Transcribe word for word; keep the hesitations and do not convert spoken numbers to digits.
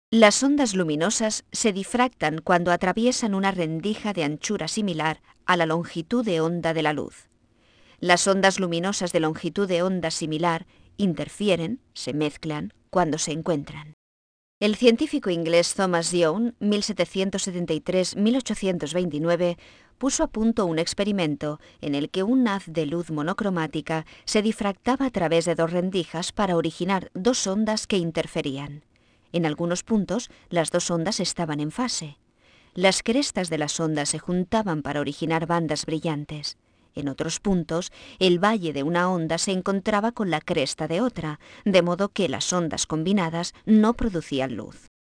Las ondas luminosas se difractan cuando atraviesan una rendija de anchura similar a la longitud de onda de la luz. Las ondas luminosas de longitud de onda similar interfieren, se mezclan, cuando se encuentran. El científico inglés Thomas Young, mil setecientos setenta y tres a mil ochocientos veintinueve, puso a punto un experimento en el que un haz de luz monocromática se difractaba a través de dos rendijas para originar dos ondas que interferían. En algunos puntos, las dos ondas estaban en fase. Las crestas de las ondas se juntaban para originar bandas brillantes. En otros puntos, el valle de una onda se encontraba con la cresta de otra, de modo que las ondas combinadas no producían luz.